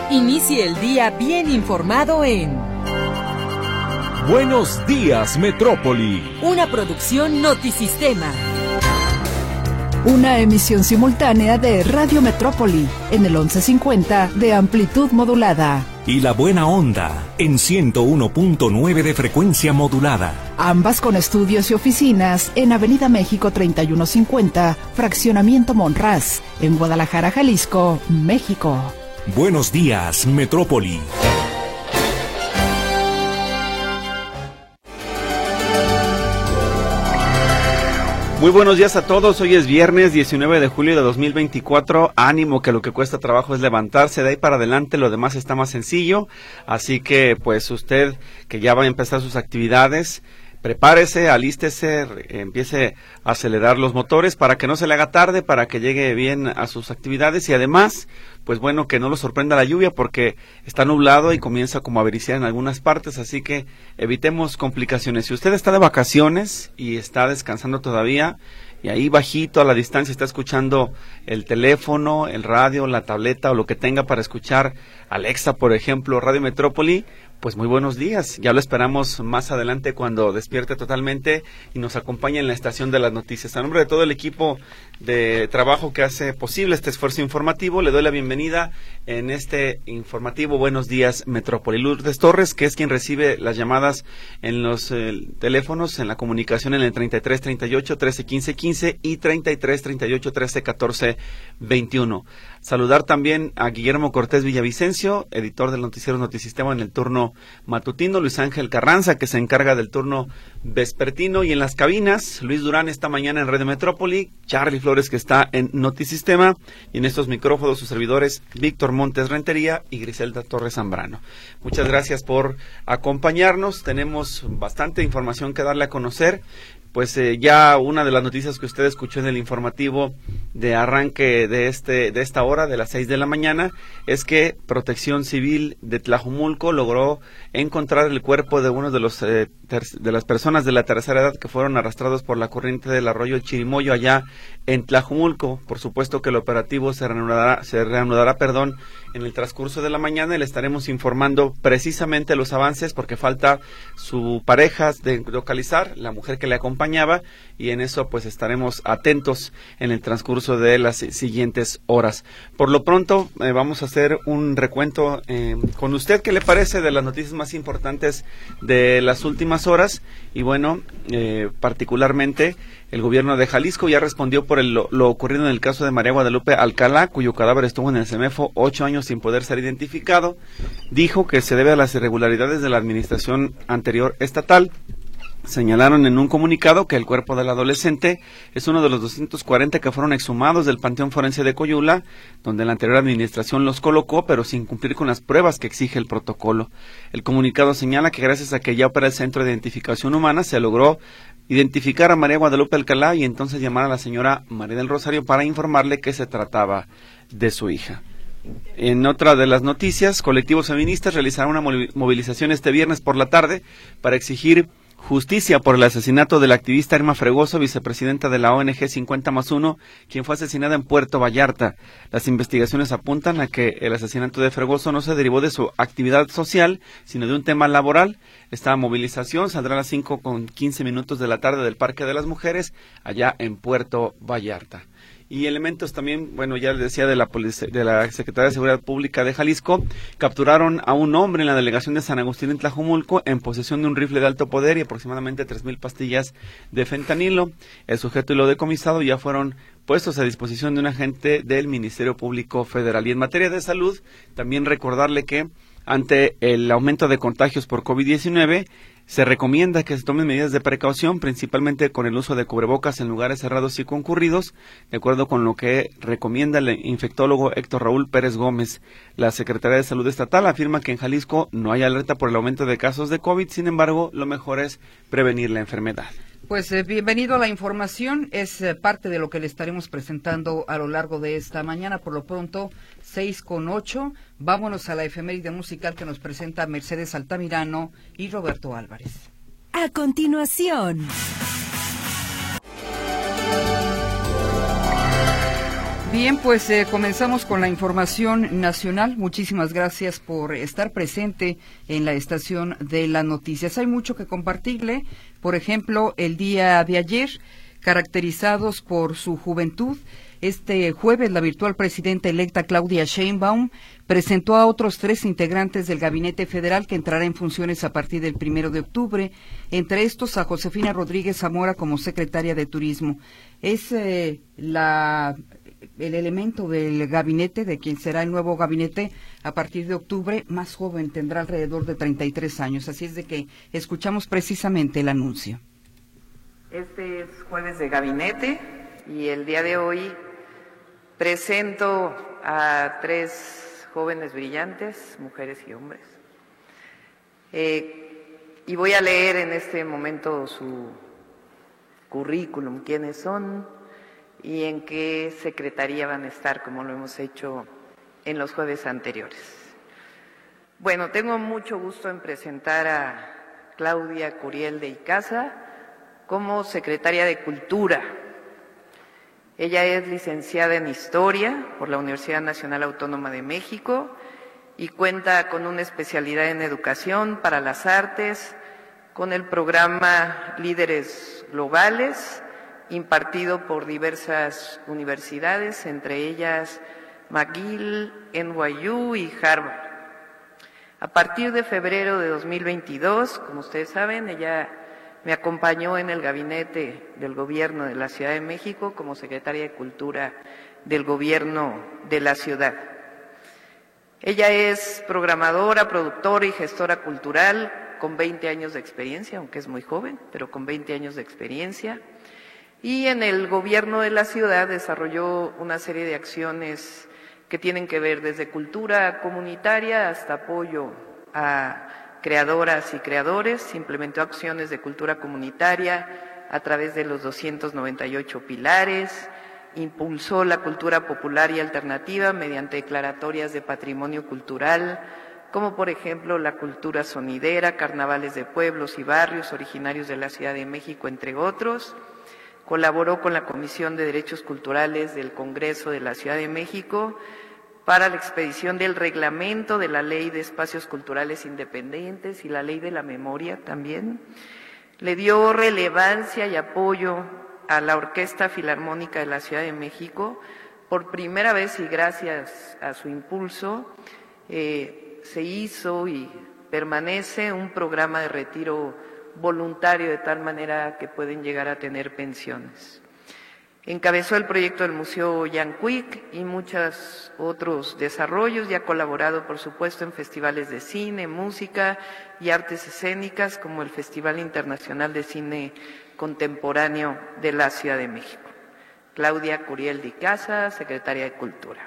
Inicie el día bien informado en Buenos Días, Metrópoli. Una producción Notisistema. Una emisión simultánea de Radio Metrópoli en el 1150 de amplitud modulada. Y La Buena Onda en 101.9 de frecuencia modulada. Ambas con estudios y oficinas en Avenida México 3150, Fraccionamiento Monraz, en Guadalajara, Jalisco, México. Buenos días, Metrópoli. Muy buenos días a todos, hoy es viernes 19 de julio de 2024, ánimo que lo que cuesta trabajo es levantarse, de ahí para adelante lo demás está más sencillo, así que pues usted que ya va a empezar sus actividades, prepárese, alístese, empiece a acelerar los motores para que no se le haga tarde, para que llegue bien a sus actividades y además, pues bueno, que no lo sorprenda la lluvia porque está nublado y comienza como a avericiar en algunas partes, así que evitemos complicaciones. Si usted está de vacaciones y está descansando todavía y ahí bajito a la distancia está escuchando el teléfono, el radio, la tableta o lo que tenga para escuchar Alexa, por ejemplo, Radio Metrópoli, pues muy buenos días, ya lo esperamos más adelante cuando despierte totalmente y nos acompañe en la estación de las noticias. A nombre de todo el equipo de trabajo que hace posible este esfuerzo informativo, le doy la bienvenida en este informativo Buenos Días Metrópoli. Lourdes Torres, que es quien recibe las llamadas en los teléfonos, en la comunicación en el 33 38 13 15 15 y 33 38 13 14 21. Saludar también a Guillermo Cortés Villavicencio, editor del noticiero Notisistema en el turno matutino, Luis Ángel Carranza, que se encarga del turno vespertino, y en las cabinas, Luis Durán esta mañana en Radio Metrópoli, Charlie Flores que está en Notisistema, y en estos micrófonos sus servidores Víctor Montes Rentería y Griselda Torres Zambrano. Muchas gracias por acompañarnos, tenemos bastante información que darle a conocer. Pues ya una de las noticias que usted escuchó en el informativo de arranque de esta hora, de las 6 de la mañana, es que Protección Civil de Tlajumulco logró encontrar el cuerpo de uno de las personas de la tercera edad que fueron arrastrados por la corriente del arroyo Chirimoyo allá en Tlajumulco. Por supuesto que el operativo se reanudará en el transcurso de la mañana y le estaremos informando precisamente los avances porque falta su pareja de localizar, la mujer que le acompañaba, y en eso pues estaremos atentos en el transcurso de las siguientes horas. Por lo pronto vamos a hacer un recuento con usted, ¿qué le parece?, de las noticias más importantes de las últimas horas. Y bueno, particularmente el gobierno de Jalisco ya respondió por lo ocurrido en el caso de María Guadalupe Alcalá, cuyo cadáver estuvo en el CEMEFO 8 años sin poder ser identificado. Dijo que se debe a las irregularidades de la administración anterior estatal. Señalaron en un comunicado que el cuerpo del adolescente es uno de los 240 que fueron exhumados del Panteón Forense de Coyula, donde la anterior administración los colocó, pero sin cumplir con las pruebas que exige el protocolo. El comunicado señala que gracias a que ya opera el Centro de Identificación Humana, se logró identificar a María Guadalupe Alcalá y entonces llamar a la señora María del Rosario para informarle que se trataba de su hija. En otra de las noticias, colectivos feministas realizarán una movilización este viernes por la tarde para exigir justicia por el asesinato de la activista Irma Fregoso, vicepresidenta de la ONG 50+1, quien fue asesinada en Puerto Vallarta. Las investigaciones apuntan a que el asesinato de Fregoso no se derivó de su actividad social, sino de un tema laboral. Esta movilización saldrá a las 5:15 de la tarde del Parque de las Mujeres, allá en Puerto Vallarta. Y elementos también, bueno, ya les decía, de la Secretaría de Seguridad Pública de Jalisco, capturaron a un hombre en la delegación de San Agustín en Tlajumulco en posesión de un rifle de alto poder y aproximadamente 3,000 pastillas de fentanilo. El sujeto y lo decomisado ya fueron puestos a disposición de un agente del Ministerio Público Federal. Y en materia de salud, también recordarle que ante el aumento de contagios por COVID-19, se recomienda que se tomen medidas de precaución, principalmente con el uso de cubrebocas en lugares cerrados y concurridos, de acuerdo con lo que recomienda el infectólogo Héctor Raúl Pérez Gómez. La Secretaría de Salud Estatal afirma que en Jalisco no hay alerta por el aumento de casos de COVID, sin embargo, lo mejor es prevenir la enfermedad. Pues bienvenido a la información, es parte de lo que le estaremos presentando a lo largo de esta mañana. Por lo pronto, 6:08, vámonos a la efeméride musical que nos presenta Mercedes Altamirano y Roberto Álvarez. A continuación, Bien, pues comenzamos con la información nacional. Muchísimas gracias por estar presente en la estación de las noticias. Hay mucho que compartirle. Por ejemplo, el día de ayer, caracterizados por su juventud, este jueves la virtual presidenta electa Claudia Sheinbaum presentó a otros 3 integrantes del Gabinete Federal que entrará en funciones a partir del 1 de octubre, entre estos a Josefina Rodríguez Zamora como secretaria de Turismo. Es el elemento del gabinete, de quien será el nuevo gabinete a partir de octubre, más joven, tendrá alrededor de 33 años, así es de que escuchamos precisamente el anuncio. Este es jueves de gabinete y el día de hoy presento a 3 jóvenes brillantes, mujeres y hombres, y voy a leer en este momento su currículum, quiénes son y en qué secretaría van a estar, como lo hemos hecho en los jueves anteriores. Bueno, tengo mucho gusto en presentar a Claudia Curiel de Icaza como secretaria de Cultura. Ella es licenciada en Historia por la Universidad Nacional Autónoma de México y cuenta con una especialidad en Educación para las Artes, con el programa Líderes Globales, impartido por diversas universidades, entre ellas McGill, NYU y Harvard. A partir de febrero de 2022, como ustedes saben, ella me acompañó en el gabinete del Gobierno de la Ciudad de México como secretaria de Cultura del Gobierno de la ciudad. Ella es programadora, productora y gestora cultural con 20 años de experiencia, aunque es muy joven, pero con 20 años de experiencia. Y en el Gobierno de la ciudad desarrolló una serie de acciones que tienen que ver desde cultura comunitaria hasta apoyo a creadoras y creadores. Implementó acciones de cultura comunitaria a través de los 298 pilares, impulsó la cultura popular y alternativa mediante declaratorias de patrimonio cultural, como por ejemplo la cultura sonidera, carnavales de pueblos y barrios originarios de la Ciudad de México, entre otros. Colaboró con la Comisión de Derechos Culturales del Congreso de la Ciudad de México para la expedición del reglamento de la Ley de Espacios Culturales Independientes y la Ley de la Memoria también. Le dio relevancia y apoyo a la Orquesta Filarmónica de la Ciudad de México. Por primera vez y gracias a su impulso, se hizo y permanece un programa de retiro voluntario de tal manera que pueden llegar a tener pensiones. Encabezó el proyecto del Museo Yanquic y muchos otros desarrollos y ha colaborado, por supuesto, en festivales de cine, música y artes escénicas como el Festival Internacional de Cine Contemporáneo de la Ciudad de México. Claudia Curiel de Icaza, secretaria de Cultura.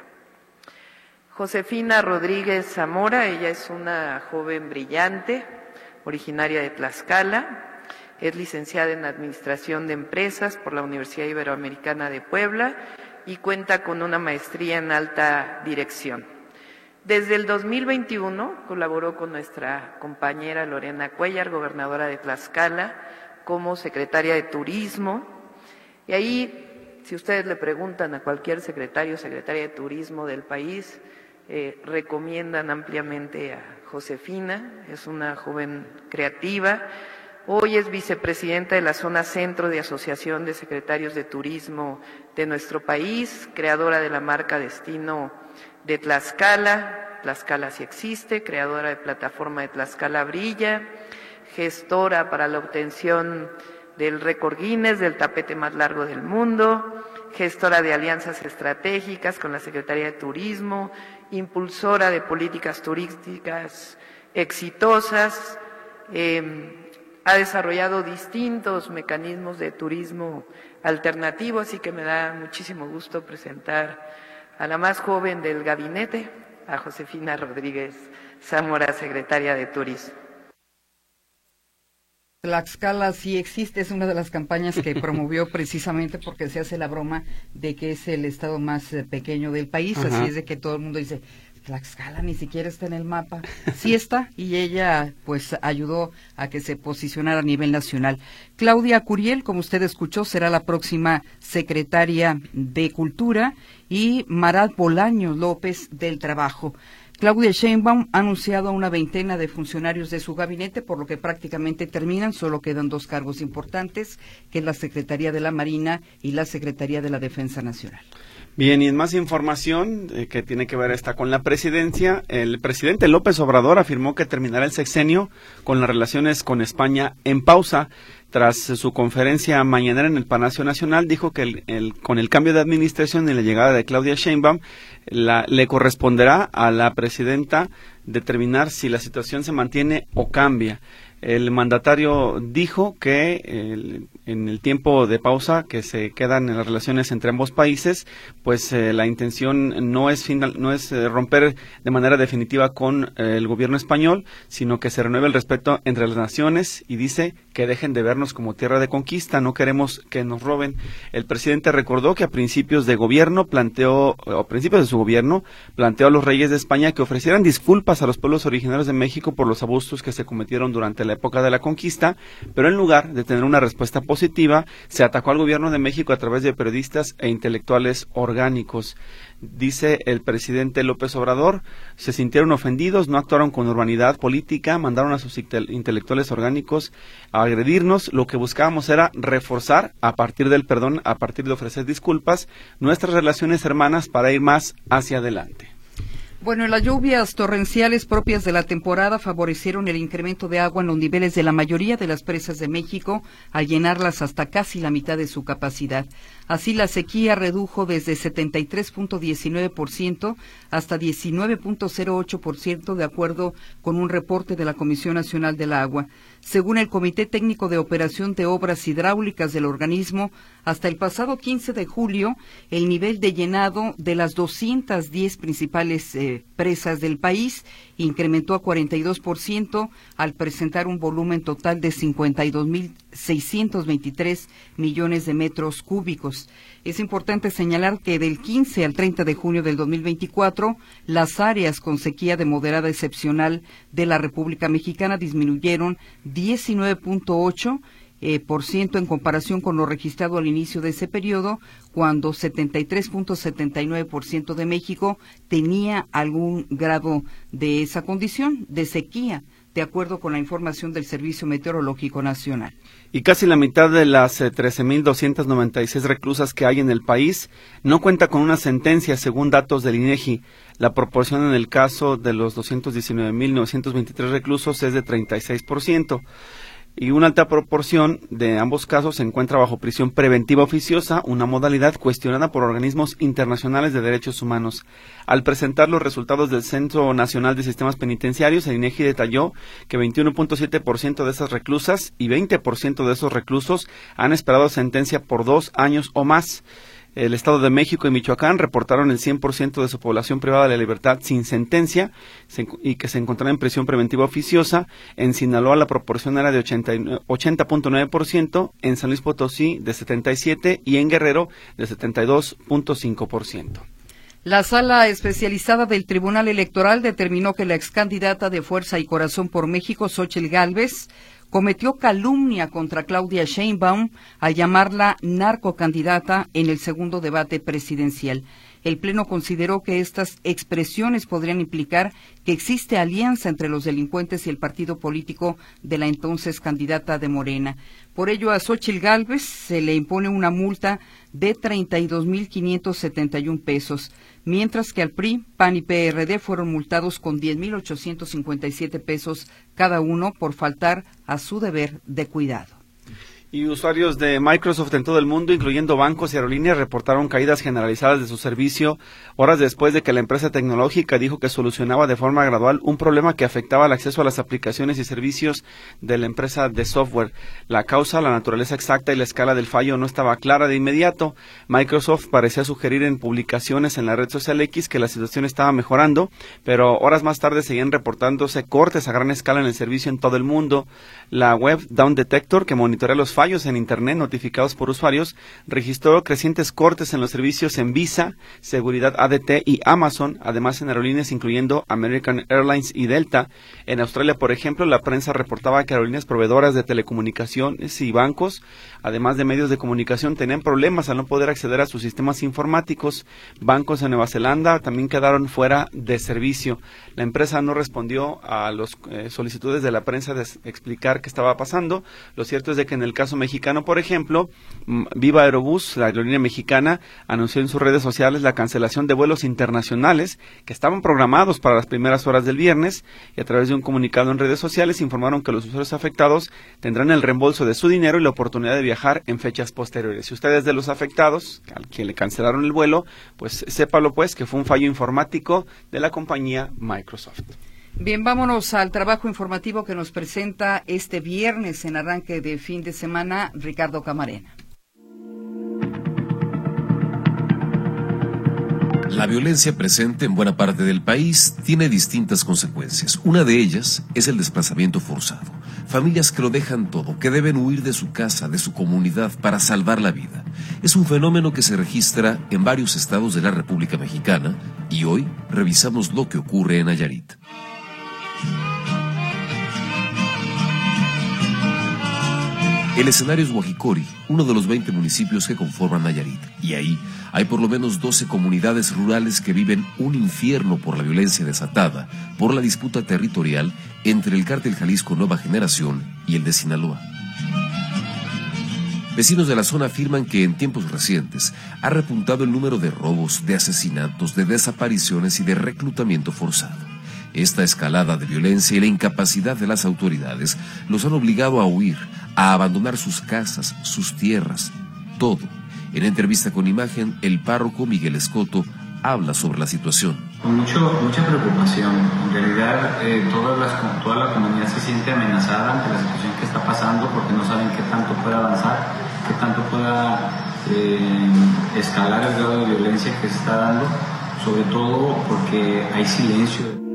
Josefina Rodríguez Zamora, ella es una joven brillante, originaria de Tlaxcala. Es licenciada en Administración de Empresas por la Universidad Iberoamericana de Puebla y cuenta con una maestría en Alta Dirección. Desde el 2021 colaboró con nuestra compañera Lorena Cuellar, gobernadora de Tlaxcala, como secretaria de Turismo. Y ahí, si ustedes le preguntan a cualquier secretario o secretaria de Turismo del país, recomiendan ampliamente a Josefina. Es una joven creativa. Hoy es vicepresidenta de la zona centro de Asociación de Secretarios de Turismo de nuestro país, creadora de la marca Destino de Tlaxcala, Tlaxcala sí existe, creadora de plataforma de Tlaxcala Brilla, gestora para la obtención del récord Guinness del tapete más largo del mundo, gestora de alianzas estratégicas con la Secretaría de Turismo, impulsora de políticas turísticas exitosas. Ha desarrollado distintos mecanismos de turismo alternativo, así que me da muchísimo gusto presentar a la más joven del gabinete, a Josefina Rodríguez Zamora, secretaria de Turismo. Tlaxcala sí existe, es una de las campañas que promovió precisamente porque se hace la broma de que es el estado más pequeño del país. Ajá. Así es de que todo el mundo dice, Tlaxcala ni siquiera está en el mapa. Sí está, y ella pues ayudó a que se posicionara a nivel nacional. Claudia Curiel, como usted escuchó, será la próxima secretaria de Cultura, y Marat Bolaños López del Trabajo. Claudia Sheinbaum ha anunciado a una veintena de funcionarios de su gabinete, por lo que prácticamente terminan, solo quedan dos cargos importantes, que es la Secretaría de la Marina y la Secretaría de la Defensa Nacional. Bien, y en más información que tiene que ver esta con la presidencia, el presidente López Obrador afirmó que terminará el sexenio con las relaciones con España en pausa. Tras su conferencia mañanera en el Palacio Nacional, dijo que con el cambio de administración y la llegada de Claudia Sheinbaum, le corresponderá a la presidenta determinar si la situación se mantiene o cambia. El mandatario dijo que en el tiempo de pausa que se quedan en las relaciones entre ambos países, pues la intención no es romper de manera definitiva con el gobierno español, sino que se renueve el respeto entre las naciones, y dice que dejen de vernos como tierra de conquista, no queremos que nos roben. El presidente recordó que a principios de su gobierno planteó a los reyes de España que ofrecieran disculpas a los pueblos originarios de México por los abusos que se cometieron durante la época de la conquista, pero en lugar de tener una respuesta positiva, se atacó al gobierno de México a través de periodistas e intelectuales orgánicos. Dice el presidente López Obrador, se sintieron ofendidos, no actuaron con urbanidad política, mandaron a sus intelectuales orgánicos a agredirnos. Lo que buscábamos era reforzar, a partir del perdón, a partir de ofrecer disculpas, nuestras relaciones hermanas para ir más hacia adelante. Bueno, las lluvias torrenciales propias de la temporada favorecieron el incremento de agua en los niveles de la mayoría de las presas de México, al llenarlas hasta casi la mitad de su capacidad. Así, la sequía redujo desde 73.19% hasta 19.08%, de acuerdo con un reporte de la Comisión Nacional del Agua. Según el Comité Técnico de Operación de Obras Hidráulicas del organismo, hasta el pasado 15 de julio, el nivel de llenado de las 210 principales presas del país incrementó a 42%, al presentar un volumen total de 52.623 millones de metros cúbicos. Es importante señalar que del 15 al 30 de junio del 2024, las áreas con sequía de moderada excepcional de la República Mexicana disminuyeron 19.8% en comparación con lo registrado al inicio de ese periodo, cuando 73.79% de México tenía algún grado de esa condición de sequía, de acuerdo con la información del Servicio Meteorológico Nacional. Y casi la mitad de las 13.296 reclusas que hay en el país no cuenta con una sentencia, según datos del INEGI. La proporción en el caso de los 219.923 reclusos es de 36%. Y una alta proporción de ambos casos se encuentra bajo prisión preventiva oficiosa, una modalidad cuestionada por organismos internacionales de derechos humanos. Al presentar los resultados del Centro Nacional de Sistemas Penitenciarios, el INEGI detalló que 21.7% de esas reclusas y 20% de esos reclusos han esperado sentencia por 2 años o más. El Estado de México y Michoacán reportaron el 100% de su población privada de la libertad sin sentencia y que se encontraba en prisión preventiva oficiosa. En Sinaloa la proporción era de 80.9%, en San Luis Potosí de 77% y en Guerrero de 72.5%. La Sala Especializada del Tribunal Electoral determinó que la excandidata de Fuerza y Corazón por México, Xóchitl Gálvez, cometió calumnia contra Claudia Sheinbaum al llamarla narcocandidata en el segundo debate presidencial. El Pleno consideró que estas expresiones podrían implicar que existe alianza entre los delincuentes y el partido político de la entonces candidata de Morena. Por ello, a Xóchitl Gálvez se le impone una multa de 32.571 pesos, mientras que al PRI, PAN y PRD fueron multados con 10.857 pesos cada uno por faltar a su deber de cuidado. Y usuarios de Microsoft en todo el mundo, incluyendo bancos y aerolíneas, reportaron caídas generalizadas de su servicio horas después de que la empresa tecnológica dijo que solucionaba de forma gradual un problema que afectaba el acceso a las aplicaciones y servicios de la empresa de software. La causa, la naturaleza exacta y la escala del fallo no estaba clara de inmediato. Microsoft parecía sugerir en publicaciones en la red social X que la situación estaba mejorando, pero horas más tarde seguían reportándose cortes a gran escala en el servicio en todo el mundo. La web Down Detector, que monitorea los fallos fallos en Internet notificados por usuarios, registró crecientes cortes en los servicios en Visa, Seguridad ADT y Amazon, además en aerolíneas incluyendo American Airlines y Delta. En Australia, por ejemplo, la prensa reportaba que aerolíneas proveedoras de telecomunicaciones y bancos, además de medios de comunicación, tenían problemas al no poder acceder a sus sistemas informáticos. Bancos en Nueva Zelanda también quedaron fuera de servicio. La empresa no respondió a las solicitudes de la prensa de explicar qué estaba pasando. Lo cierto es de que en el caso mexicano, por ejemplo, Viva Aerobús, la aerolínea mexicana, anunció en sus redes sociales la cancelación de vuelos internacionales que estaban programados para las primeras horas del viernes, y a través de un comunicado en redes sociales informaron que los usuarios afectados tendrán el reembolso de su dinero y la oportunidad de viajar en fechas posteriores. Si usted es de los afectados, al quien le cancelaron el vuelo, pues sépalo pues que fue un fallo informático de la compañía Microsoft. Bien, vámonos al trabajo informativo que nos presenta este viernes en arranque de fin de semana Ricardo Camarena. La violencia presente en buena parte del país tiene distintas consecuencias. Una de ellas es el desplazamiento forzado. Familias que lo dejan todo, que deben huir de su casa, de su comunidad, para salvar la vida. Es un fenómeno que se registra en varios estados de la República Mexicana y hoy revisamos lo que ocurre en Nayarit. El escenario es Guajicori, uno de los 20 municipios que conforman Nayarit, y ahí hay por lo menos 12 comunidades rurales que viven un infierno por la violencia desatada, por la disputa territorial entre el Cártel Jalisco Nueva Generación y el de Sinaloa. Vecinos de la zona afirman que en tiempos recientes ha repuntado el número de robos, de asesinatos, de desapariciones y de reclutamiento forzado. Esta escalada de violencia y la incapacidad de las autoridades los han obligado a huir, a abandonar sus casas, sus tierras, todo. En entrevista con Imagen, el párroco Miguel Escoto habla sobre la situación. Con mucha preocupación. En realidad, toda la comunidad se siente amenazada ante la situación que está pasando porque no saben qué tanto puede avanzar, qué tanto pueda escalar el grado de violencia que se está dando, sobre todo porque hay silencio.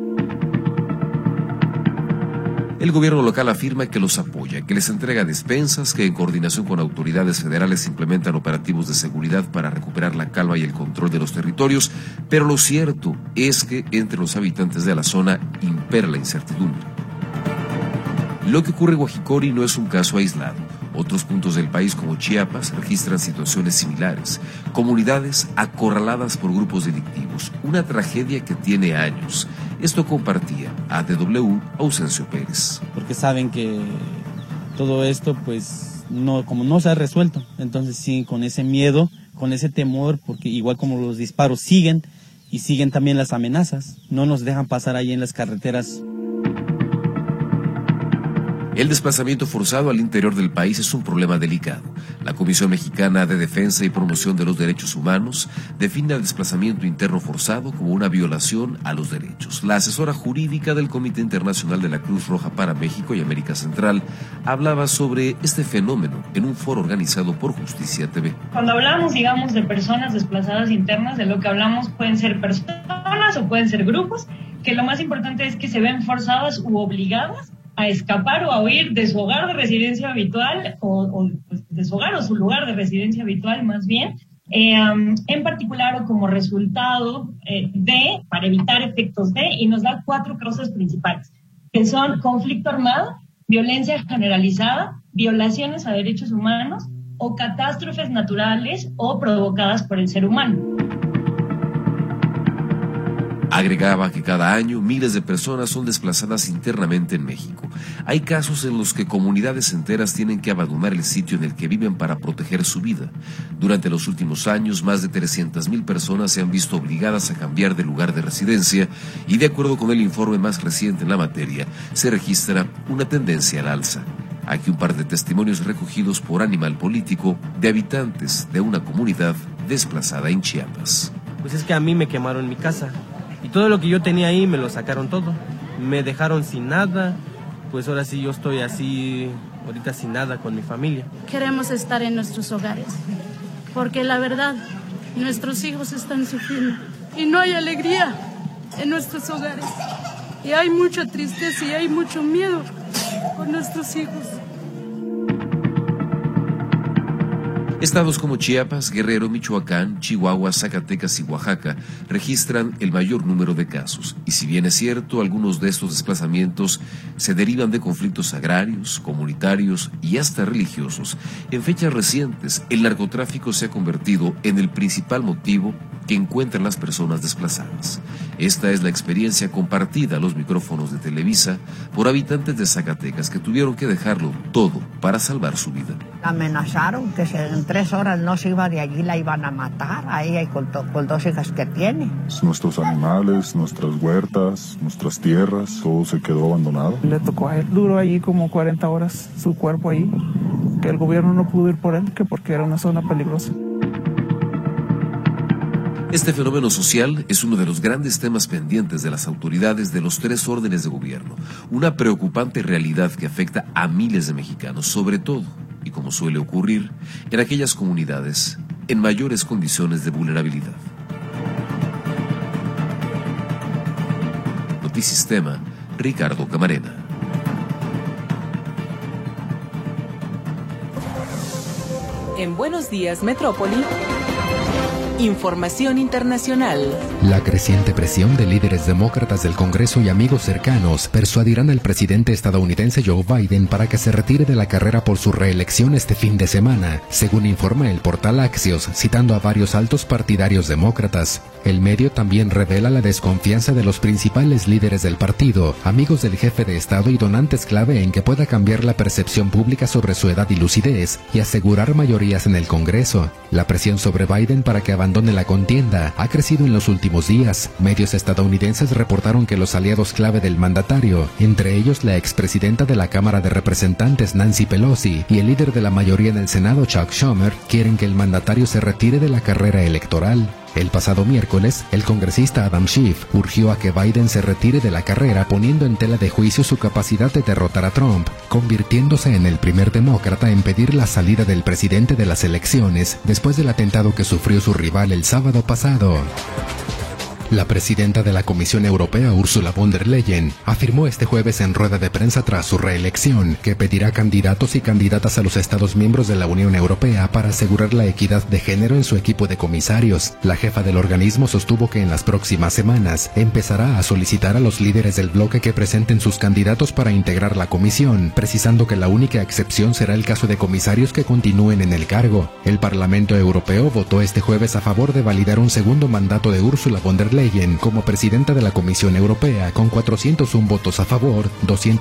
El gobierno local afirma que los apoya, que les entrega despensas, que en coordinación con autoridades federales implementan operativos de seguridad para recuperar la calma y el control de los territorios, pero lo cierto es que entre los habitantes de la zona impera la incertidumbre. Lo que ocurre en Guajicori no es un caso aislado. Otros puntos del país como Chiapas registran situaciones similares, comunidades acorraladas por grupos delictivos, una tragedia que tiene años. Esto compartía a DW Ausencio Pérez. Porque saben que todo esto pues como no se ha resuelto, entonces sí, con ese miedo, con ese temor, porque igual como los disparos siguen y siguen también las amenazas, no nos dejan pasar ahí en las carreteras. El desplazamiento forzado al interior del país es un problema delicado. La Comisión Mexicana de Defensa y Promoción de los Derechos Humanos define el desplazamiento interno forzado como una violación a los derechos. La asesora jurídica del Comité Internacional de la Cruz Roja para México y América Central hablaba sobre este fenómeno en un foro organizado por Justicia TV. Cuando hablamos, digamos, de personas desplazadas internas, de lo que hablamos pueden ser personas o pueden ser grupos, que lo más importante es que se ven forzadas u obligadas a escapar o a huir de su hogar de residencia habitual o de su hogar o su lugar de residencia habitual más bien, en particular o como resultado para evitar efectos y nos da 4 causas principales, que son conflicto armado, violencia generalizada, violaciones a derechos humanos o catástrofes naturales o provocadas por el ser humano. Agregaba que cada año miles de personas son desplazadas internamente en México. Hay casos en los que comunidades enteras tienen que abandonar el sitio en el que viven para proteger su vida. Durante los últimos años, más de 300,000 personas se han visto obligadas a cambiar de lugar de residencia y, de acuerdo con el informe más reciente en la materia, se registra una tendencia al alza. Aquí un par de testimonios recogidos por Animal Político de habitantes de una comunidad desplazada en Chiapas. Pues es que a mí me quemaron mi casa. Y todo lo que yo tenía ahí me lo sacaron todo. Me dejaron sin nada. Pues ahora sí yo estoy así, ahorita sin nada con mi familia. Queremos estar en nuestros hogares. Porque la verdad, nuestros hijos están sufriendo. Y no hay alegría en nuestros hogares. Y hay mucha tristeza y hay mucho miedo con nuestros hijos. Estados como Chiapas, Guerrero, Michoacán, Chihuahua, Zacatecas y Oaxaca registran el mayor número de casos. Y si bien es cierto, algunos de estos desplazamientos se derivan de conflictos agrarios, comunitarios y hasta religiosos, en fechas recientes el narcotráfico se ha convertido en el principal motivo que encuentran las personas desplazadas. Esta es la experiencia compartida a los micrófonos de Televisa por habitantes de Zacatecas que tuvieron que dejarlo todo para salvar su vida. Amenazaron que en 3 horas no se iba de allí, la iban a matar a ella y con 2 hijas que tiene. Nuestros animales, nuestras huertas, nuestras tierras, todo se quedó abandonado. Le tocó a él, duró allí como 40 horas su cuerpo ahí, que el gobierno no pudo ir por él, que porque era una zona peligrosa. Este fenómeno social es uno de los grandes temas pendientes de las autoridades de los 3 órdenes de gobierno, una preocupante realidad que afecta a miles de mexicanos, sobre todo, y como suele ocurrir, en aquellas comunidades en mayores condiciones de vulnerabilidad. Notisistema, Ricardo Camarena. En Buenos Días, Metrópoli. Información internacional. La creciente presión de líderes demócratas del Congreso y amigos cercanos persuadirán al presidente estadounidense Joe Biden para que se retire de la carrera por su reelección este fin de semana, según informa el portal Axios, citando a varios altos partidarios demócratas. El medio también revela la desconfianza de los principales líderes del partido, amigos del jefe de Estado y donantes clave en que pueda cambiar la percepción pública sobre su edad y lucidez y asegurar mayorías en el Congreso. La presión sobre Biden para que abandone la contienda ha crecido en los últimos días. Medios estadounidenses reportaron que los aliados clave del mandatario, entre ellos la expresidenta de la Cámara de Representantes Nancy Pelosi y el líder de la mayoría en el Senado Chuck Schumer, quieren que el mandatario se retire de la carrera electoral. El pasado miércoles, el congresista Adam Schiff urgió a que Biden se retire de la carrera poniendo en tela de juicio su capacidad de derrotar a Trump, convirtiéndose en el primer demócrata en pedir la salida del presidente de las elecciones después del atentado que sufrió su rival el sábado pasado. La presidenta de la Comisión Europea, Ursula von der Leyen, afirmó este jueves en rueda de prensa tras su reelección que pedirá candidatos y candidatas a los Estados miembros de la Unión Europea para asegurar la equidad de género en su equipo de comisarios. La jefa del organismo sostuvo que en las próximas semanas empezará a solicitar a los líderes del bloque que presenten sus candidatos para integrar la comisión, precisando que la única excepción será el caso de comisarios que continúen en el cargo. El Parlamento Europeo votó este jueves a favor de validar un segundo mandato de Ursula von der Leyen como presidenta de la Comisión Europea con 401 votos a favor,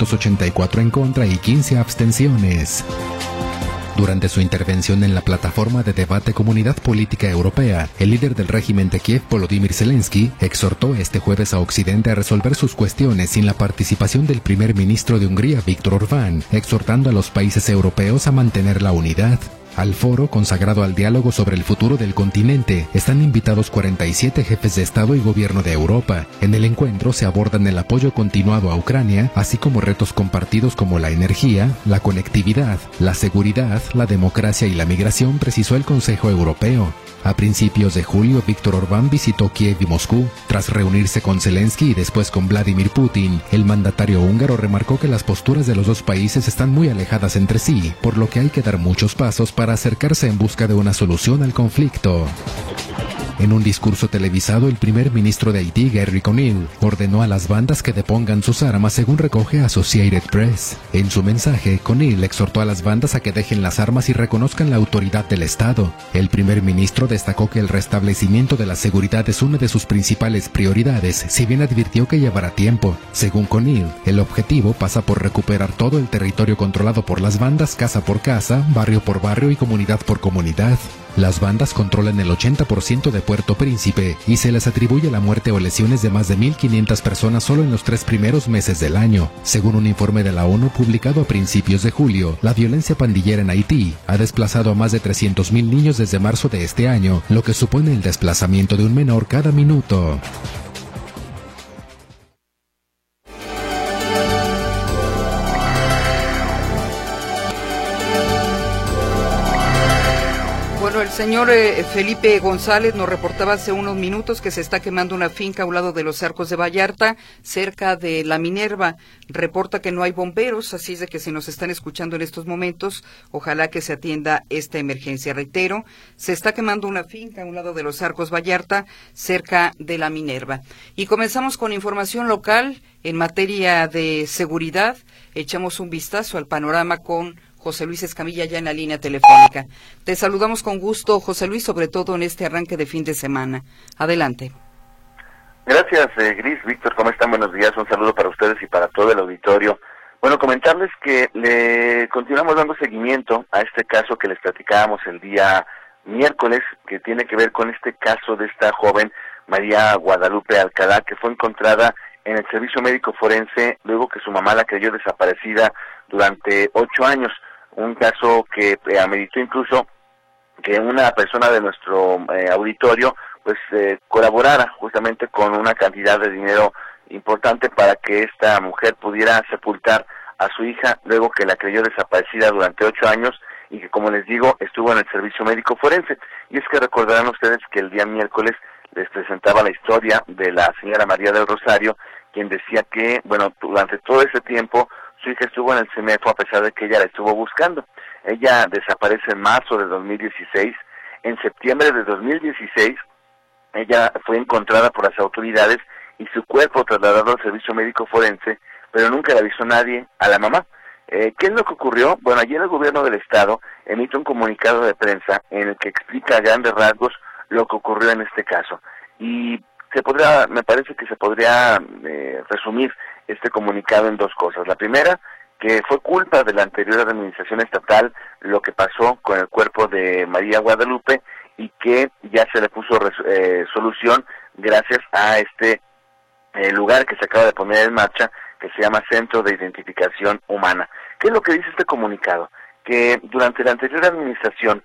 284 en contra y 15 abstenciones. Durante su intervención en la plataforma de debate Comunidad Política Europea, el líder del régimen de Kiev, Volodymyr Zelensky, exhortó este jueves a Occidente a resolver sus cuestiones sin la participación del primer ministro de Hungría, Viktor Orbán, exhortando a los países europeos a mantener la unidad. Al foro, consagrado al diálogo sobre el futuro del continente, están invitados 47 jefes de Estado y Gobierno de Europa. En el encuentro se abordan el apoyo continuado a Ucrania, así como retos compartidos como la energía, la conectividad, la seguridad, la democracia y la migración, precisó el Consejo Europeo. A principios de julio, Viktor Orbán visitó Kiev y Moscú. Tras reunirse con Zelensky y después con Vladimir Putin, el mandatario húngaro remarcó que las posturas de los dos países están muy alejadas entre sí, por lo que hay que dar muchos pasos para acercarse en busca de una solución al conflicto. En un discurso televisado, el primer ministro de Haití, Gary Conille, ordenó a las bandas que depongan sus armas, según recoge Associated Press. En su mensaje, Conille exhortó a las bandas a que dejen las armas y reconozcan la autoridad del Estado. El primer ministro destacó que el restablecimiento de la seguridad es una de sus principales prioridades, si bien advirtió que llevará tiempo. Según Conille, el objetivo pasa por recuperar todo el territorio controlado por las bandas, casa por casa, barrio por barrio y comunidad por comunidad. Las bandas controlan el 80% de Puerto Príncipe y se les atribuye la muerte o lesiones de más de 1.500 personas solo en los 3 primeros meses del año. Según un informe de la ONU publicado a principios de julio, la violencia pandillera en Haití ha desplazado a más de 300.000 niños desde marzo de este año, lo que supone el desplazamiento de un menor cada minuto. Señor Felipe González nos reportaba hace unos minutos que se está quemando una finca a un lado de los Arcos de Vallarta, cerca de La Minerva. Reporta que no hay bomberos, así es de que si nos están escuchando en estos momentos, ojalá que se atienda esta emergencia. Reitero, se está quemando una finca a un lado de los Arcos Vallarta, cerca de La Minerva. Y comenzamos con información local en materia de seguridad. Echamos un vistazo al panorama con José Luis Escamilla ya en la línea telefónica. Te saludamos con gusto, José Luis, sobre todo en este arranque de fin de semana. Adelante. Gracias, Gris. Víctor, ¿cómo están? Buenos días. Un saludo para ustedes y para todo el auditorio. Bueno, comentarles que le continuamos dando seguimiento a este caso que les platicábamos el día miércoles, que tiene que ver con este caso de esta joven María Guadalupe Alcalá, que fue encontrada en el servicio médico forense luego que su mamá la creyó desaparecida durante 8 años. Un caso que ameritó incluso que una persona de nuestro auditorio pues colaborara justamente con una cantidad de dinero importante para que esta mujer pudiera sepultar a su hija luego que la creyó desaparecida durante 8 años y que, como les digo, estuvo en el servicio médico forense. Y es que recordarán ustedes que el día miércoles les presentaba la historia de la señora María del Rosario, quien decía que, bueno, durante todo ese tiempo su hija estuvo en el CEMEFO a pesar de que ella la estuvo buscando. Ella desaparece en marzo de 2016. En septiembre de 2016, ella fue encontrada por las autoridades y su cuerpo trasladado al servicio médico forense, pero nunca le avisó nadie a la mamá. ¿Qué es lo que ocurrió? Bueno, ayer el gobierno del estado emite un comunicado de prensa en el que explica a grandes rasgos lo que ocurrió en este caso. Y me parece que se podría resumir este comunicado en 2 cosas. La primera, que fue culpa de la anterior administración estatal lo que pasó con el cuerpo de María Guadalupe y que ya se le puso solución gracias a este lugar que se acaba de poner en marcha, que se llama Centro de Identificación Humana. ¿Qué es lo que dice este comunicado? Que durante la anterior administración,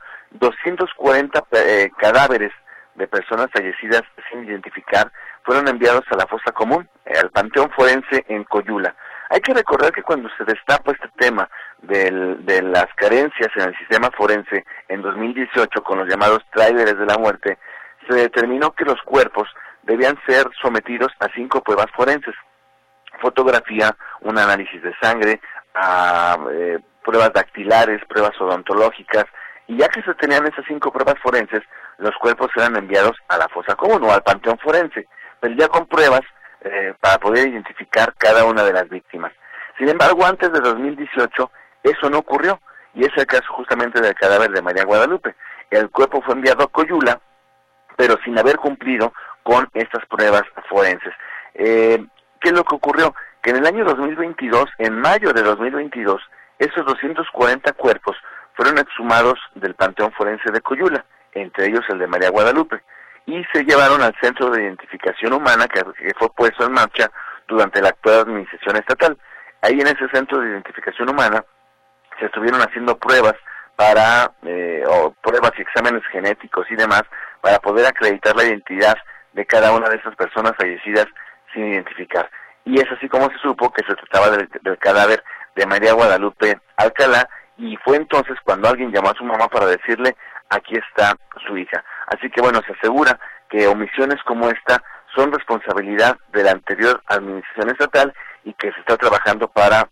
240 cadáveres de personas fallecidas sin identificar fueron enviados a la fosa común, al Panteón Forense en Coyula. Hay que recordar que cuando se destapa este tema de las carencias en el sistema forense en 2018 con los llamados tráileres de la muerte, se determinó que los cuerpos debían ser sometidos a 5 pruebas forenses: fotografía, un análisis de sangre, pruebas dactilares, pruebas odontológicas, y ya que se tenían esas 5 pruebas forenses, los cuerpos eran enviados a la fosa común o al Panteón Forense, pero ya con pruebas para poder identificar cada una de las víctimas. Sin embargo, antes de 2018, eso no ocurrió, y es el caso justamente del cadáver de María Guadalupe. El cuerpo fue enviado a Coyula, pero sin haber cumplido con estas pruebas forenses. ¿Qué es lo que ocurrió? Que en el año 2022, en mayo de 2022, esos 240 cuerpos fueron exhumados del Panteón Forense de Coyula, entre ellos el de María Guadalupe, y se llevaron al Centro de Identificación Humana que fue puesto en marcha durante la actual administración estatal. Ahí en ese Centro de Identificación Humana se estuvieron haciendo pruebas pruebas y exámenes genéticos y demás para poder acreditar la identidad de cada una de esas personas fallecidas sin identificar. Y es así como se supo que se trataba del cadáver de María Guadalupe Alcalá, y fue entonces cuando alguien llamó a su mamá para decirle: aquí está su hija. Así que bueno, se asegura que omisiones como esta son responsabilidad de la anterior administración estatal y que se está trabajando para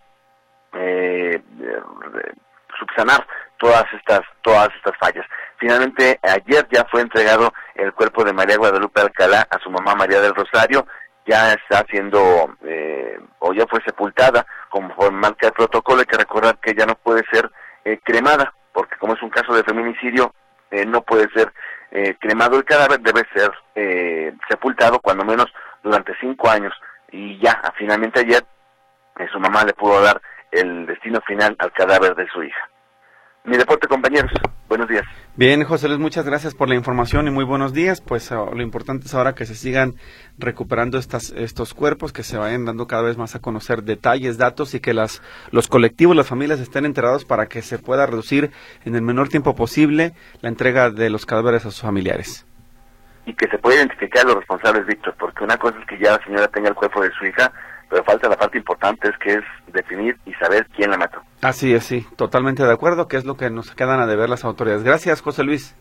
subsanar todas estas fallas. Finalmente, ayer ya fue entregado el cuerpo de María Guadalupe Alcalá a su mamá María del Rosario. Ya está siendo, o ya fue sepultada como marca el protocolo. Hay que recordar que ya no puede ser cremada, porque como es un caso de feminicidio, no puede ser cremado el cadáver, debe ser sepultado cuando menos durante 5 años. Y ya, finalmente ayer, su mamá le pudo dar el destino final al cadáver de su hija. Mi reporte, compañeros. Buenos días. Bien, José Luis, muchas gracias por la información y muy buenos días. Pues lo importante es ahora que se sigan recuperando estos cuerpos, que se vayan dando cada vez más a conocer detalles, datos, y que los colectivos, las familias estén enterados para que se pueda reducir en el menor tiempo posible la entrega de los cadáveres a sus familiares. Y que se pueda identificar a los responsables, Víctor, porque una cosa es que ya la señora tenga el cuerpo de su hija, pero falta la parte importante, es que es definir y saber quién la mató. Así es, sí, totalmente de acuerdo, que es lo que nos quedan a deber las autoridades. Gracias, José Luis.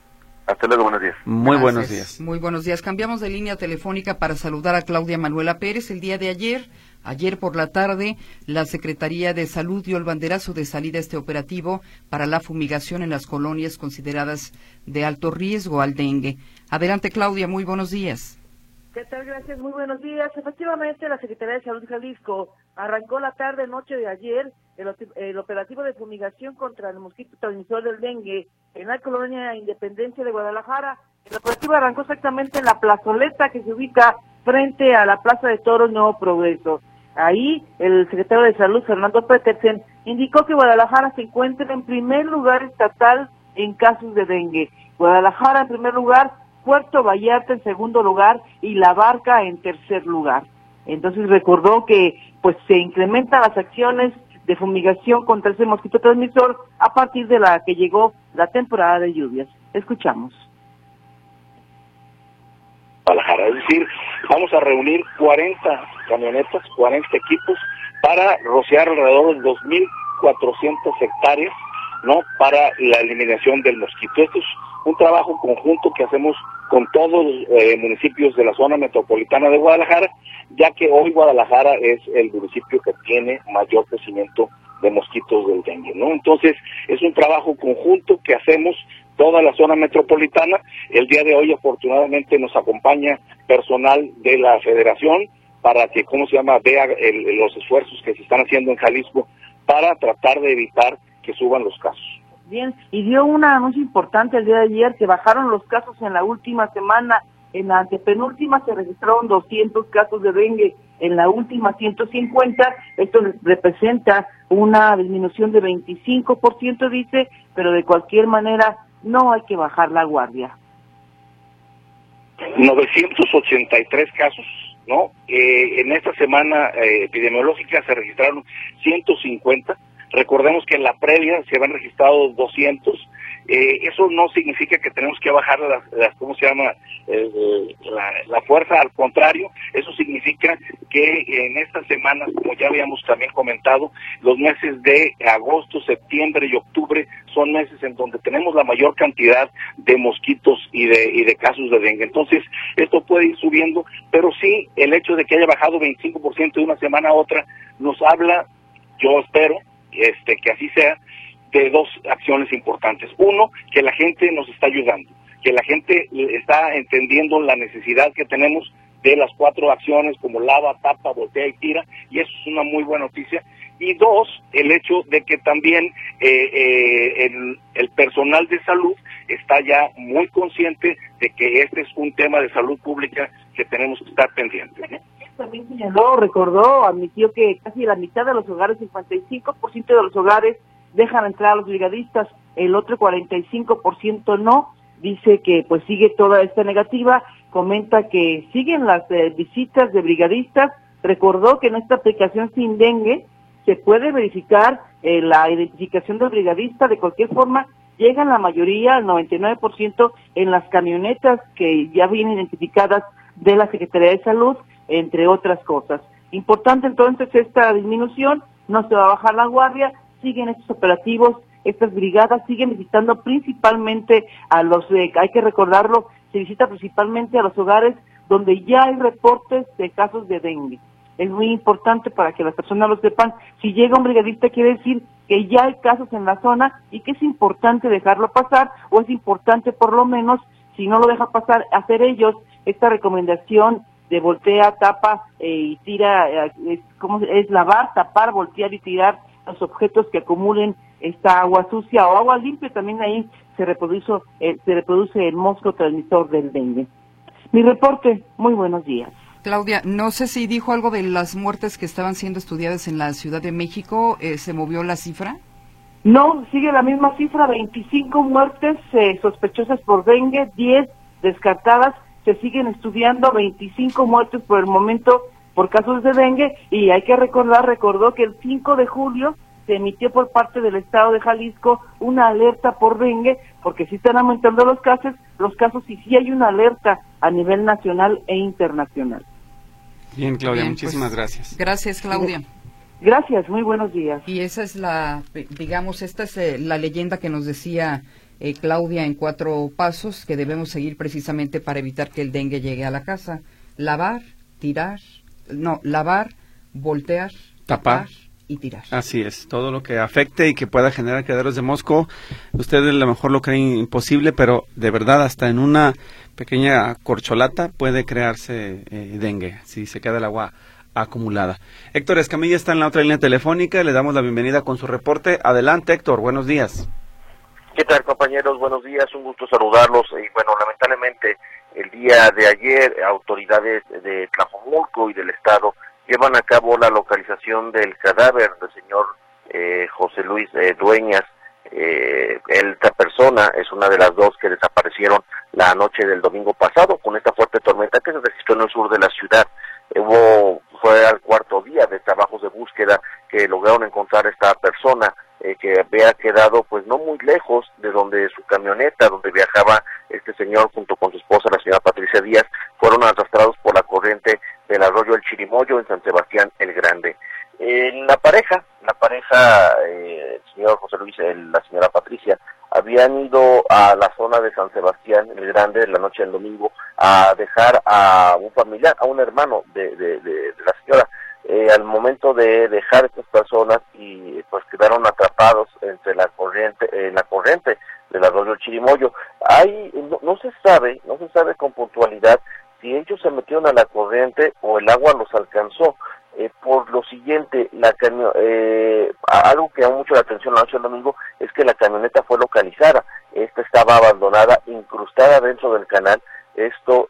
Hasta luego, buenos días. Muy buenos días. Muy buenos días. Cambiamos de línea telefónica para saludar a Claudia Manuela Pérez. El día de ayer por la tarde, la Secretaría de Salud dio el banderazo de salida a este operativo para la fumigación en las colonias consideradas de alto riesgo al dengue. Adelante, Claudia, muy buenos días. ¿Qué tal? Gracias, muy buenos días. Efectivamente, la Secretaría de Salud Jalisco arrancó la tarde-noche de ayer el operativo de fumigación contra el mosquito transmisor del dengue en la colonia Independencia de Guadalajara. El operativo arrancó exactamente en la plazoleta que se ubica frente a la Plaza de Toros Nuevo Progreso. Ahí, el secretario de Salud, Fernando Petersen, indicó que Guadalajara se encuentra en primer lugar estatal en casos de dengue. Guadalajara en primer lugar, Puerto Vallarta en segundo lugar y La Barca en tercer lugar. Entonces recordó que pues se incrementan las acciones de fumigación contra ese mosquito transmisor a partir de la que llegó la temporada de lluvias. Escuchamos. Guadalajara, es decir, vamos a reunir 40 camionetas, 40 equipos para rociar alrededor de 2.400 hectáreas, ¿no?, para la eliminación del mosquito. Esto es un trabajo conjunto que hacemos con todos los municipios de la zona metropolitana de Guadalajara, ya que hoy Guadalajara es el municipio que tiene mayor crecimiento de mosquitos del dengue, ¿no? Entonces, es un trabajo conjunto que hacemos toda la zona metropolitana. El día de hoy, afortunadamente, nos acompaña personal de la Federación para que, vea los esfuerzos que se están haciendo en Jalisco para tratar de evitar que suban los casos. Bien, y dio un anuncio importante el día de ayer que bajaron los casos en la última semana. En la antepenúltima se registraron 200 casos de dengue, en la última 150. Esto representa una disminución de 25%, dice, pero de cualquier manera no hay que bajar la guardia. 983 casos, ¿no? En esta semana epidemiológica se registraron 150. Recordemos que en la previa se habían registrado 200. Eso no significa que tenemos que bajar la fuerza, al contrario, eso significa que en estas semanas, como ya habíamos también comentado, los meses de agosto, septiembre y octubre son meses en donde tenemos la mayor cantidad de mosquitos y de casos de dengue. Entonces, esto puede ir subiendo, pero sí, el hecho de que haya bajado 25% de una semana a otra nos habla, yo espero, que así sea, de dos acciones importantes. Uno, que la gente nos está ayudando, que la gente está entendiendo la necesidad que tenemos de las 4 acciones como lava, tapa, voltea y tira, y eso es una muy buena noticia. Y dos, el hecho de que también el personal de salud está ya muy consciente de que este es un tema de salud pública que tenemos que estar pendientes, ¿no? También señaló, recordó, admitió que casi la mitad de los hogares, 55% de los hogares dejan entrar a los brigadistas, el otro 45% no. Dice que pues sigue toda esta negativa, comenta que siguen las visitas de brigadistas. Recordó que en esta aplicación Sin Dengue se puede verificar la identificación del brigadista. De cualquier forma, llegan la mayoría, el 99%, en las camionetas que ya vienen identificadas de la Secretaría de Salud, entre otras cosas. Importante entonces esta disminución, no se va a bajar la guardia, siguen estos operativos, estas brigadas siguen visitando principalmente a hay que recordarlo, se visita principalmente a los hogares donde ya hay reportes de casos de dengue. Es muy importante para que las personas lo sepan. Si llega un brigadista quiere decir que ya hay casos en la zona y que es importante dejarlo pasar, o es importante por lo menos, si no lo deja pasar, hacer ellos esta recomendación de voltea, tapa y tira, es lavar, tapar, voltear y tirar los objetos que acumulen esta agua sucia o agua limpia. También ahí se reproduce el mosco transmisor del dengue. Mi reporte, muy buenos días. Claudia, no sé si dijo algo de las muertes que estaban siendo estudiadas en la Ciudad de México, ¿se movió la cifra? No, sigue la misma cifra, 25 muertes sospechosas por dengue, 10 descartadas, se siguen estudiando 25 muertes por el momento por casos de dengue, y hay que recordó que el 5 de julio se emitió por parte del Estado de Jalisco una alerta por dengue, porque sí están aumentando los casos y sí hay una alerta a nivel nacional e internacional. Bien, Claudia, Bien, muchísimas pues, gracias. Gracias, Claudia. Gracias, muy buenos días. Y esa es esta es la leyenda que nos decía Claudia, en 4 pasos que debemos seguir precisamente para evitar que el dengue llegue a la casa. Lavar, voltear, tapar y tirar. Así es, todo lo que afecte y que pueda generar criaderos de mosco, ustedes a lo mejor lo creen imposible, pero de verdad hasta en una pequeña corcholata puede crearse dengue, si se queda el agua acumulada. Héctor Escamilla está en la otra línea telefónica, le damos la bienvenida con su reporte. Adelante, Héctor, buenos días. ¿Qué tal, compañeros? Buenos días, un gusto saludarlos. Y bueno, lamentablemente el día de ayer autoridades de Tlajomulco y del estado llevan a cabo la localización del cadáver del señor José Luis Dueñas. Esta persona es una de las 2 que desaparecieron la noche del domingo pasado con esta fuerte tormenta que se registró en el sur de la ciudad. Fue al 4.º día de trabajos de búsqueda que lograron encontrar a esta persona que había quedado pues no muy lejos de donde su camioneta, donde viajaba este señor junto con su esposa, la señora Patricia Díaz, fueron arrastrados por la corriente del arroyo El Chirimoyo en San Sebastián el Grande. La pareja, el señor José Luis y la señora Patricia, habían ido a la zona de San Sebastián el Grande la noche del domingo a dejar a un familiar, a un hermano de la señora. Al momento de dejar estas personas y pues quedaron atrapados entre la corriente del arroyo El Chirimoyo. No se sabe con puntualidad si ellos se metieron a la corriente o el agua los alcanzó. Por lo siguiente, algo que llamó mucho la atención la noche del domingo es que la camioneta fue localizada. Esta estaba abandonada, incrustada dentro del canal. Esto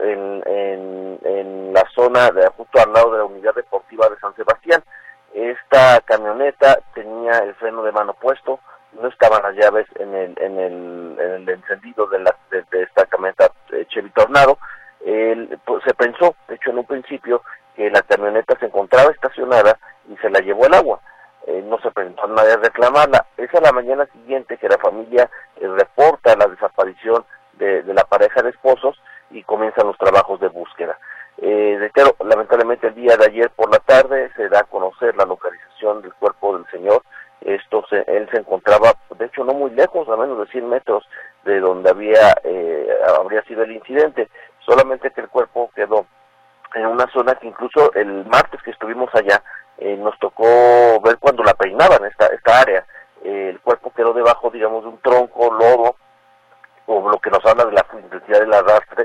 en la zona justo al lado de la unidad deportiva de San Sebastián. Esta camioneta tenía el freno de mano puesto, no estaban las llaves en el encendido de esta camioneta Chevy Tornado. Se pensó, de hecho en un principio, que la camioneta se encontraba estacionada y se la llevó el agua. No se presentó a nadie a reclamarla. Es a la mañana siguiente que la familia reporta la desaparición de la pareja de esposos y comienzan los trabajos de búsqueda. Reitero, lamentablemente el día de ayer por la tarde se da a conocer la localización del cuerpo del señor. Él se encontraba, de hecho, no muy lejos, a menos de 100 metros de donde habría sido el incidente, solamente que el cuerpo quedó en una zona que incluso el martes que estuvimos allá nos tocó ver cuando la peinaban esta área. El cuerpo quedó debajo, digamos, de un tronco, lodo, o lo que nos habla de la intensidad del arrastre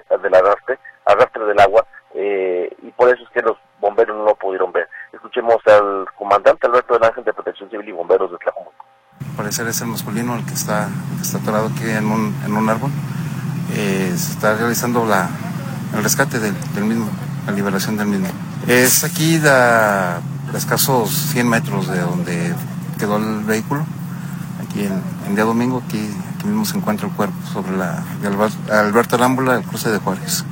del agua, y por eso es que los bomberos no lo pudieron ver. Escuchemos al comandante Alberto del Ángel de Protección Civil y Bomberos de Tlajomulco. Al parecer es el masculino el que está atorado aquí en un árbol. Se está realizando el rescate del mismo, la liberación del mismo. Es aquí a escasos 100 metros de donde quedó el vehículo. Aquí en día domingo, aquí mismo se encuentra el cuerpo sobre de Alberto Arámbula, el cruce de Juárez.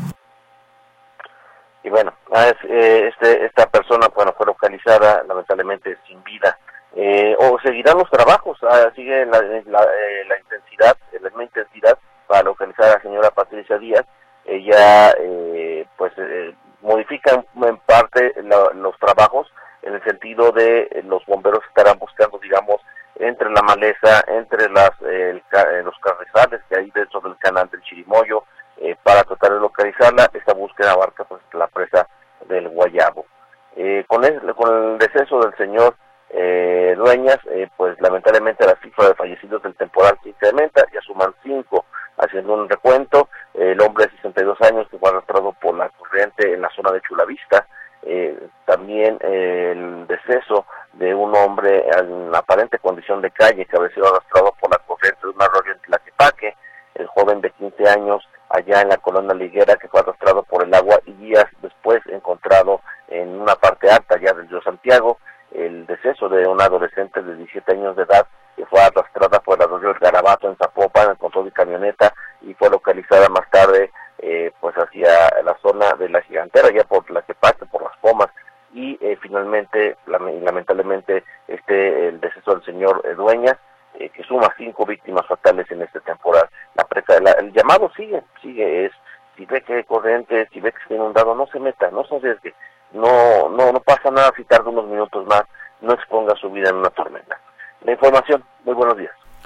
Y bueno, esta persona fue localizada, lamentablemente sin vida. O seguirán los trabajos, sigue la misma intensidad para localizar a la señora Patricia Díaz. Ella modifica en parte los trabajos en el sentido de los bomberos estarán buscando, digamos, entre la maleza, entre los carrizales que hay dentro del canal del Chirimoyo, para tratar de localizarla. Esta búsqueda abarca pues la presa del Guayabo. Con el deceso del señor Dueñas, pues lamentablemente la cifra de fallecidos del temporal se incrementa, ya suman 5, haciendo un recuento. El hombre de 62 años que fue arrastrado por la corriente en la zona de Chulavista, también el deceso de un hombre en aparente condición de calle que había sido arrastrado por la corriente de un arroyo en Tlaquepaque, el joven de 15 años allá en la colonia Liguera que fue arrastrado por el agua y días después encontrado en una parte alta ya del río Santiago, el deceso de una adolescente de 17 años de edad que fue arrastrada por el arroyo El Garabato en Zapopan, en control de camioneta, y fue localizada más tarde pues hacia la zona de la Gigantera, ya por Tlaquepaque, por Las Pomas, y finalmente, lamentablemente, el deceso del señor Dueñas, que suma 5 víctimas fatales en este temporal. El llamado sigue, es, si ve que hay corriente, si ve que está inundado, no se meta, no se arriesgue, no pasa nada si tarda unos minutos más, no exponga su vida en una tormenta. La información, muy buenos días.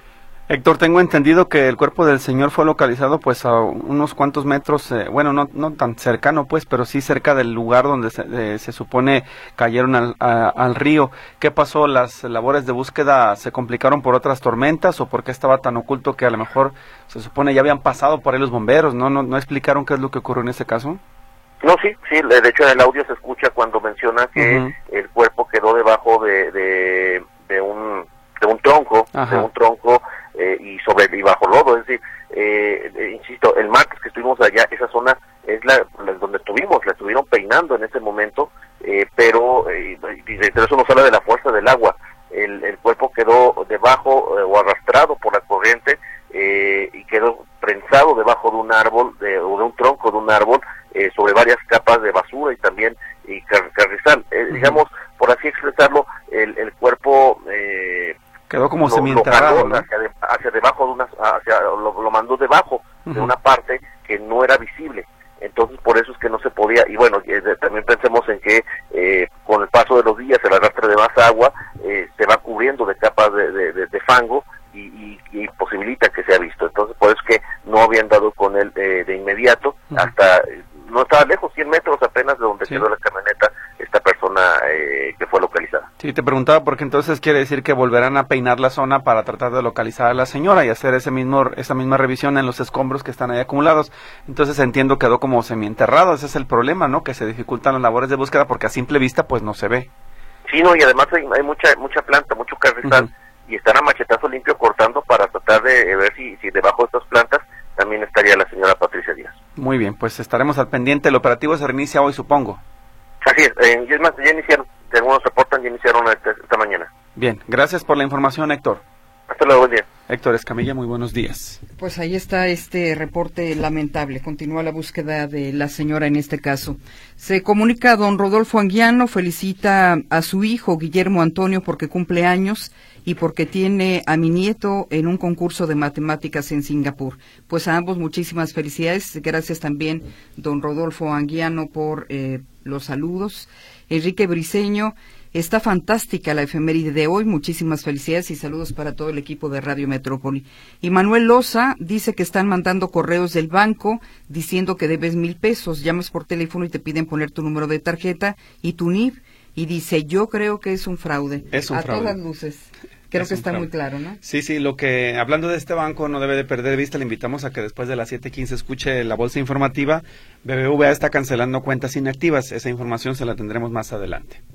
Héctor, tengo entendido que el cuerpo del señor fue localizado pues a unos cuantos metros, bueno, no tan cercano pues, pero sí cerca del lugar donde se supone cayeron al río. ¿Qué pasó? ¿Las labores de búsqueda se complicaron por otras tormentas o por qué estaba tan oculto que a lo mejor se supone ya habían pasado por ahí los bomberos? ¿No explicaron qué es lo que ocurrió en ese caso? No, sí, de hecho en el audio se escucha cuando menciona que el cuerpo quedó debajo de un tronco, y bajo lodo, es decir, insisto, el martes que estuvimos allá, esa zona es donde la estuvieron peinando en ese momento, pero eso nos habla de la fuerza del agua. El cuerpo quedó debajo o arrastrado por la corriente y quedó prensado debajo de un árbol o de un tronco de un árbol sobre varias capas de basura y también carrizal. Digamos, por así expresarlo, el cuerpo quedó como semienterrado, ¿no? hacia debajo lo mandó debajo de una parte que no era visible. Entonces por eso es que no se podía, y bueno, también pensemos en que con el paso de los días el arrastre de más agua se va cubriendo de capas de fango y posibilita que sea visto. Entonces por eso es que no habían dado con él de inmediato, hasta no estaba lejos, 100 metros apenas de donde quedó la camioneta esta persona que fue localizada. Sí, te preguntaba porque entonces quiere decir que volverán a peinar la zona para tratar de localizar a la señora y hacer esa misma revisión en los escombros que están ahí acumulados. Entonces entiendo quedó como semienterrado, ese es el problema, ¿no? Que se dificultan las labores de búsqueda porque a simple vista pues no se ve. Sí, no, y además hay mucha planta, mucho carrizal, y están a machetazo limpio cortando para tratar de ver si debajo de estas plantas también estaría la señora Patricia Díaz. Muy bien, pues estaremos al pendiente. El operativo se reinicia hoy, supongo. Así es, ya iniciaron, según nos reportan, ya iniciaron esta mañana. Bien, gracias por la información, Héctor. Hasta luego, buen día. Héctor Escamilla, muy buenos días. Pues ahí está este reporte lamentable. Continúa la búsqueda de la señora en este caso. Se comunica a don Rodolfo Anguiano, felicita a su hijo Guillermo Antonio porque cumple años y porque tiene a mi nieto en un concurso de matemáticas en Singapur. Pues a ambos muchísimas felicidades. Gracias también, don Rodolfo Anguiano, por los saludos. Enrique Briceño, está fantástica la efeméride de hoy, muchísimas felicidades y saludos para todo el equipo de Radio Metrópoli. Y Manuel Loza dice que están mandando correos del banco diciendo que debes 1,000 pesos, llamas por teléfono y te piden poner tu número de tarjeta y tu NIF, y dice, yo creo que es un fraude. Es un fraude. A todas luces. Creo que está muy claro, ¿no? Sí, hablando de este banco, no debe de perder de vista, le invitamos a que después de las 7:15 escuche la bolsa informativa. BBVA está cancelando cuentas inactivas, esa información se la tendremos más adelante.